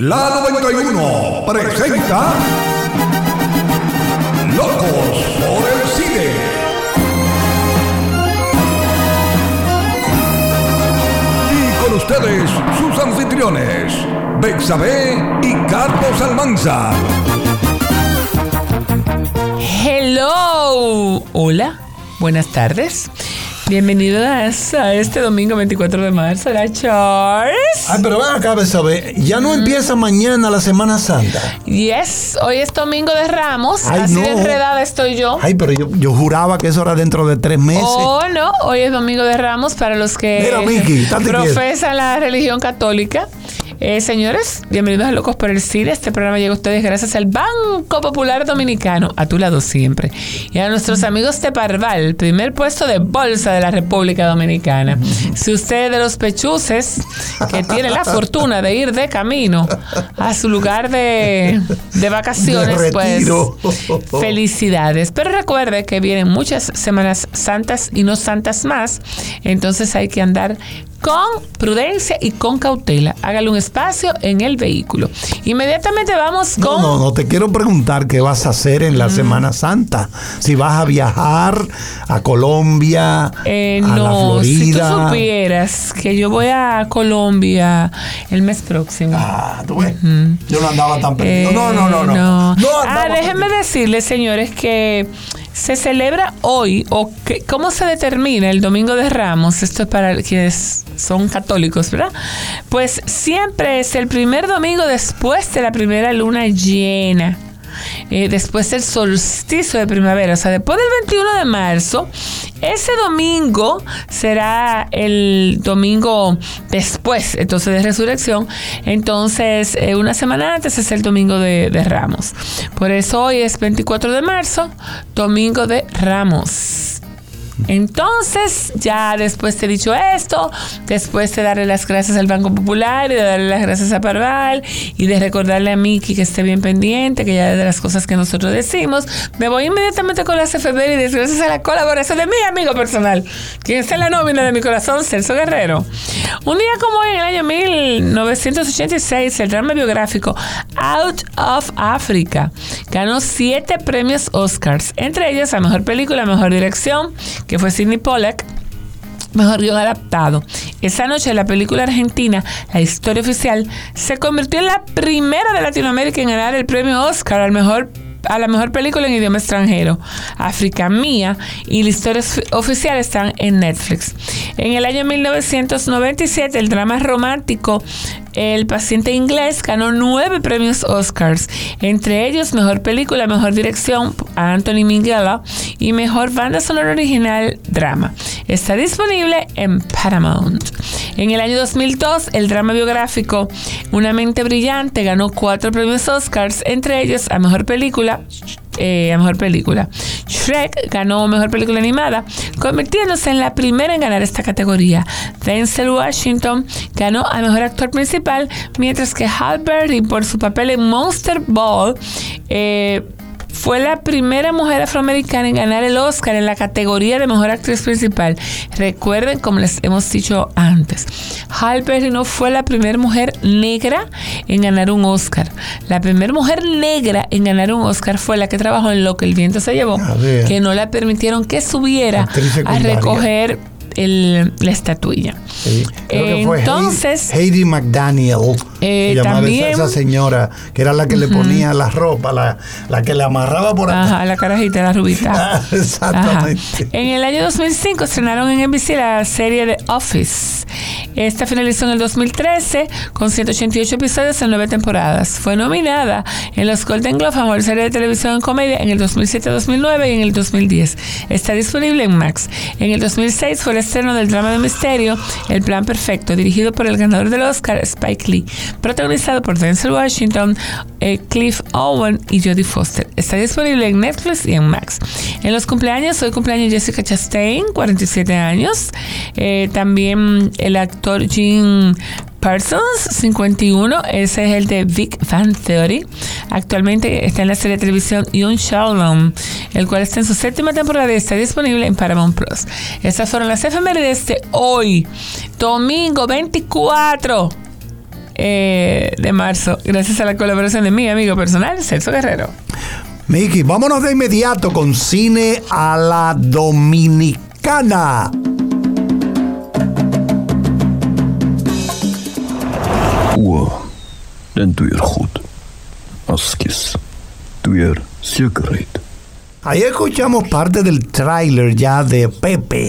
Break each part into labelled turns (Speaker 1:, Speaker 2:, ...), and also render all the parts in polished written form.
Speaker 1: La 91 presenta Locos por el Cine. Y con ustedes, sus anfitriones, Betsabe y Carlos Almanza.
Speaker 2: Hello. Hola. Buenas tardes. Bienvenidos a este domingo 24 de marzo. Hola, Charles.
Speaker 3: Ay, pero ven acá, Betsabe. Ya no empieza mañana la Semana Santa.
Speaker 2: Yes, hoy es domingo de Ramos.
Speaker 3: Ay,
Speaker 2: así
Speaker 3: no.
Speaker 2: de enredada estoy yo.
Speaker 3: Ay, pero yo juraba que eso era dentro de 3 meses.
Speaker 2: Oh, no, hoy es domingo de Ramos para los que
Speaker 3: Mira, Miki,
Speaker 2: profesan la religión católica. Señores, bienvenidos a Locos por el Cine. Este programa llega a ustedes gracias al Banco Popular Dominicano, a tu lado siempre, y a nuestros amigos de Parval, primer puesto de bolsa de la República Dominicana. Si usted es de los pechuces que tiene la fortuna de ir de camino a su lugar de vacaciones,
Speaker 3: de
Speaker 2: pues
Speaker 3: retiro,
Speaker 2: felicidades. Pero recuerde que vienen muchas semanas santas y no santas más, entonces hay que andar con prudencia y con cautela. Hágale un espacio en el vehículo. Inmediatamente vamos con...
Speaker 3: No, te quiero preguntar qué vas a hacer en la Semana Santa. Si vas a viajar a Colombia, a la Florida.
Speaker 2: Si tú supieras que yo voy a Colombia el mes próximo.
Speaker 3: Tú ves. Yo no andaba tan perdido. No.
Speaker 2: Déjenme decirles, señores, que se celebra hoy, ¿cómo se determina el Domingo de Ramos? Esto es para quienes son católicos, ¿verdad? Pues siempre es el primer domingo después de la primera luna llena. Después del solsticio de primavera, o sea, después del 21 de marzo, ese domingo será el domingo después, entonces, de resurrección. Entonces, una semana antes es el domingo de Ramos. Por eso hoy es 24 de marzo, domingo de Ramos. Entonces, ya después te he dicho esto, después de darle las gracias al Banco Popular y de darle las gracias a Parval y de recordarle a Miki que esté bien pendiente, que ya de las cosas que nosotros decimos, me voy inmediatamente con las efemérides gracias a la colaboración de mi amigo personal, quien está en la nómina de mi corazón, Celso Guerrero. Un día como hoy, en el año 1986, el drama biográfico Out of Africa ganó 7 premios Oscars, entre ellos a Mejor Película, Mejor Dirección, que fue Sidney Pollack, mejor guión adaptado. Esa noche la película argentina La Historia Oficial se convirtió en la primera de Latinoamérica en ganar el premio Oscar a la mejor película en idioma extranjero. África Mía y La Historia Oficial están en Netflix. En el año 1997, el drama romántico El Paciente Inglés ganó 9 premios Oscars, entre ellos Mejor Película, Mejor Dirección a Anthony Minghella y Mejor Banda Sonora Original Drama. Está disponible en Paramount. En el año 2002, el drama biográfico Una Mente Brillante ganó 4 premios Oscars, entre ellos a Mejor Película. Shrek ganó Mejor Película Animada, convirtiéndose en la primera en ganar esta categoría. Denzel Washington ganó a Mejor Actor Principal, mientras que Halle Berry, por su papel en Monster Ball, fue la primera mujer afroamericana en ganar el Oscar en la categoría de Mejor Actriz Principal. Recuerden, como les hemos dicho antes, Halle Berry no fue la primera mujer negra en ganar un Oscar. La primera mujer negra en ganar un Oscar fue la que trabajó en Lo que el viento se llevó, que no la permitieron que subiera a recoger la estatuilla.
Speaker 3: Sí, creo que fue
Speaker 2: entonces
Speaker 3: Heidi McDaniel, se llamaba
Speaker 2: también
Speaker 3: esa señora, que era la que le ponía la ropa, la que le amarraba por acá.
Speaker 2: La carajita, la rubita.
Speaker 3: Exactamente.
Speaker 2: En el año 2005 estrenaron en NBC la serie The Office. Esta finalizó en el 2013 con 188 episodios en 9 temporadas. Fue nominada en los Golden Globe a Mejor Serie de Televisión en Comedia en el 2007-2009 y en el 2010. Está disponible en Max. En el 2006 fue el estreno del drama de misterio El Plan Perfecto, dirigido por el ganador del Oscar, Spike Lee, protagonizado por Denzel Washington, Cliff Owen y Jodie Foster. Está disponible en Netflix y en Max. En los cumpleaños, hoy cumpleaños Jessica Chastain, 47 años. También el actor Jim Parsons, 51. Ese es el de Big Bang Theory. Actualmente está en la serie de televisión Young Sheldon, el cual está en su 7ª temporada y está disponible en Paramount Plus. Estas fueron las efemérides de hoy, domingo 24 de marzo, gracias a la colaboración de mi amigo personal, Celso Guerrero.
Speaker 3: Miki, vámonos de inmediato con cine a la dominicana.
Speaker 4: Den doe je goed. Askis, doe je zekerheid.
Speaker 3: Ahí escuchamos parte del tráiler ya de Pepe.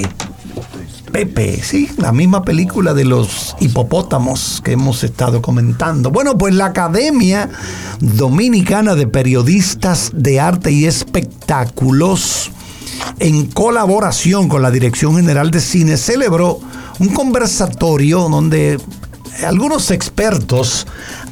Speaker 3: Pepe, sí, la misma película de los hipopótamos que hemos estado comentando. Bueno, pues la Academia Dominicana de Periodistas de Arte y Espectáculos, en colaboración con la Dirección General de Cine, celebró un conversatorio donde algunos expertos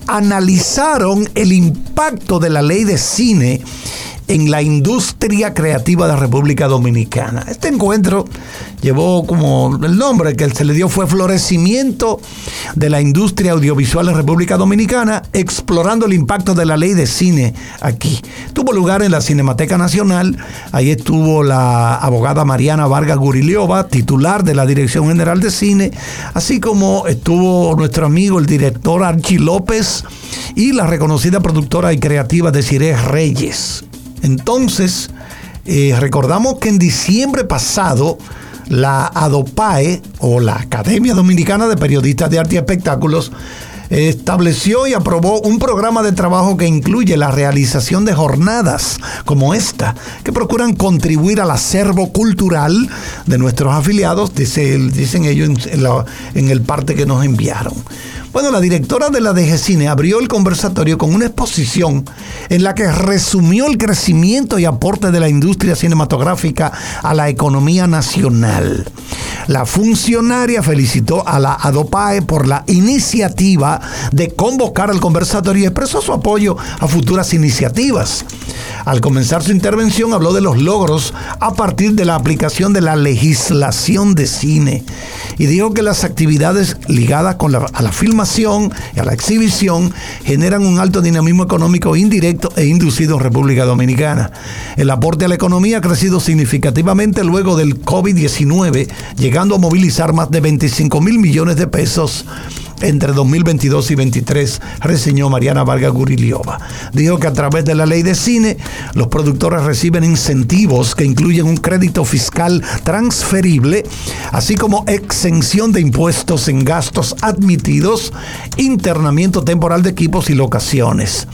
Speaker 3: analizaron el impacto de la ley de cine en la industria creativa de la República Dominicana. Este encuentro llevó como el nombre que se le dio fue Florecimiento de la Industria Audiovisual en República Dominicana, explorando el impacto de la ley de cine aquí. Tuvo lugar en la Cinemateca Nacional. Ahí estuvo la abogada Mariana Vargas Guriliova, titular de la Dirección General de Cine, así como estuvo nuestro amigo el director Archie López y la reconocida productora y creativa Desiree Reyes. Entonces, recordamos que en diciembre pasado, la ADOPAE, o la Academia Dominicana de Periodistas de Arte y Espectáculos, estableció y aprobó un programa de trabajo que incluye la realización de jornadas como esta, que procuran contribuir al acervo cultural de nuestros afiliados, dicen ellos en el parte que nos enviaron. Bueno, la directora de la DG Cine abrió el conversatorio con una exposición en la que resumió el crecimiento y aporte de la industria cinematográfica a la economía nacional. La funcionaria felicitó a la ADOPAE por la iniciativa de convocar al conversatorio y expresó su apoyo a futuras iniciativas. Al comenzar su intervención habló de los logros a partir de la aplicación de la legislación de cine y dijo que las actividades ligadas a la filmación y a la exhibición generan un alto dinamismo económico indirecto e inducido en República Dominicana. El aporte a la economía ha crecido significativamente luego del COVID-19, llegando a movilizar más de 25 mil millones de pesos entre 2022 y 2023, reseñó Mariana Vargas Guriliova. Dijo que a través de la ley de cine, los productores reciben incentivos que incluyen un crédito fiscal transferible, así como exención de impuestos en gastos admitidos, internamiento temporal de equipos y locaciones.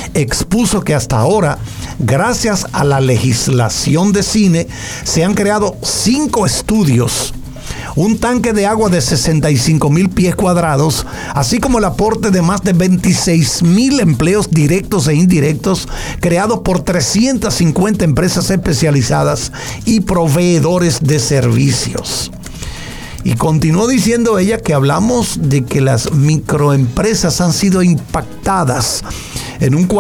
Speaker 3: Expuso que hasta ahora, gracias a la legislación de cine, se han creado 5 estudios, un tanque de agua de 65,000 pies cuadrados, así como el aporte de más de 26,000 empleos directos e indirectos creados por 350 empresas especializadas y proveedores de servicios. Y continuó diciendo ella que hablamos de que las microempresas han sido impactadas en un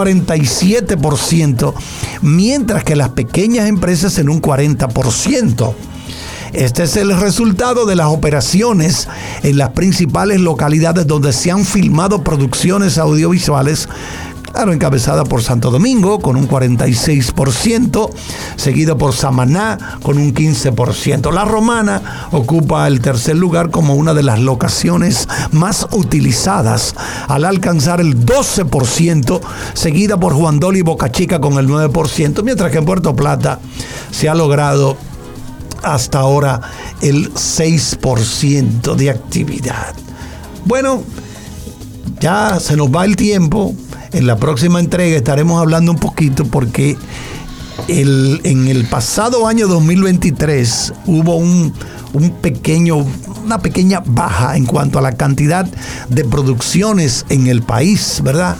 Speaker 3: 47%, mientras que las pequeñas empresas en un 40%. Este es el resultado de las operaciones en las principales localidades donde se han filmado producciones audiovisuales, claro, encabezada por Santo Domingo con un 46%, seguido por Samaná con un 15%. La Romana ocupa el tercer lugar como una de las locaciones más utilizadas, al alcanzar el 12%, seguida por Juan Dolio y Boca Chica con el 9%, mientras que en Puerto Plata se ha logrado hasta ahora el 6% de actividad. Bueno, ya se nos va el tiempo. En la próxima entrega estaremos hablando un poquito porque en el pasado año 2023 hubo una pequeña baja en cuanto a la cantidad de producciones en el país, ¿verdad?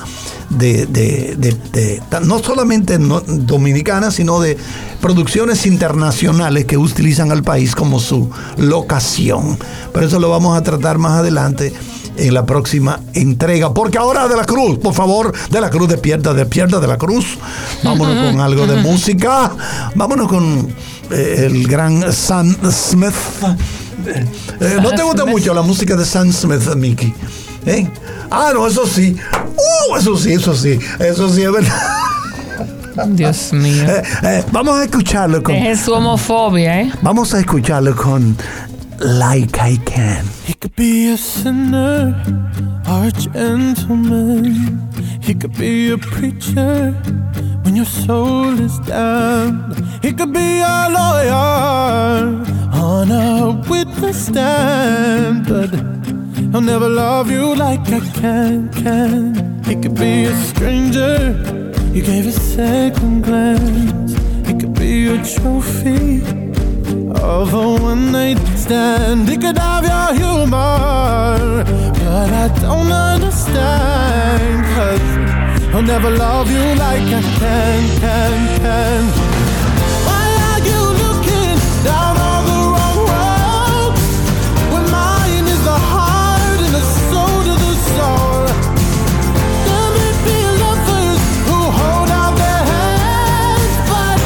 Speaker 3: No solamente dominicanas, sino de producciones internacionales que utilizan al país como su locación. Pero eso lo vamos a tratar más adelante en la próxima entrega. Porque ahora De la Cruz, por favor, De la Cruz, despierta De la Cruz. Vámonos con algo de música. Vámonos con el gran Sam Smith. ¿No te gusta mucho la música de Sam Smith, Mickey? Ah, no, eso sí. Eso sí es verdad.
Speaker 2: Dios mío.
Speaker 3: Vamos a escucharlo con...
Speaker 2: Es su homofobia,
Speaker 3: Vamos a escucharlo con Like I Can.
Speaker 5: He could be a sinner or a gentleman. He could be a preacher when your soul is damned. He could be a lawyer on a witness stand, but he'll never love you like I can. He could be a stranger you gave a second glance. He could be a trophy of a one-night stand. He could have your humor, but I don't understand, 'cause he'll never love you like I can. Why are you looking down on the wrong road when mine is the heart and the soul to the soul? There may be lovers who hold out their hands, but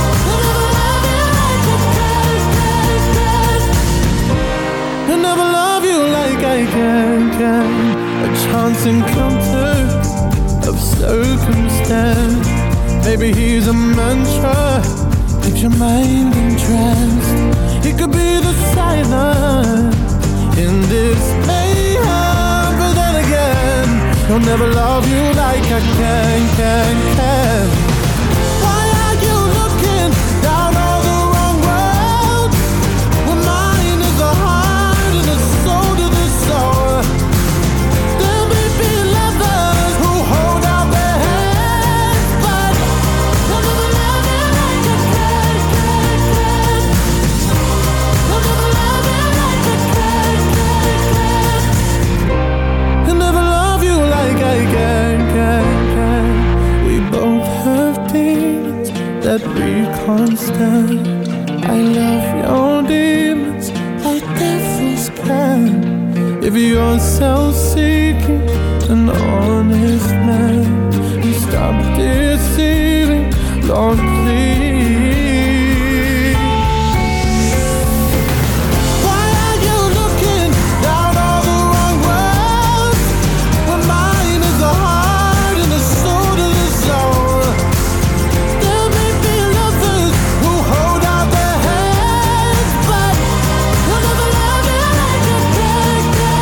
Speaker 5: they'll never love you like I can. A chance encounter of circumstance. Maybe he's a mantra, keeps your mind entranced. He could be the silence in this mayhem, but then again, he'll never love you like I can. Why are you looking down on the wrong road when mine is the heart and the soul to the soul? There may be lovers who hold out their hands, but they'll never love you like I can. They'll never love you like I can. They'll never love you like I can. We both have demons that we can't stand. I love your demons like devils can. If you're self-seeking, an honest man, you stop deceiving, Lord, please. Why are you looking down on the wrong road when mine is the heart and the soul to the soul? There may be lovers who hold out their hands, but they'll never love you like I can.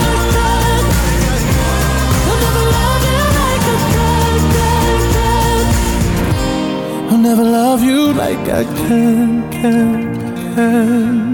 Speaker 5: They'll never love you like I can. I'll never love you like I can.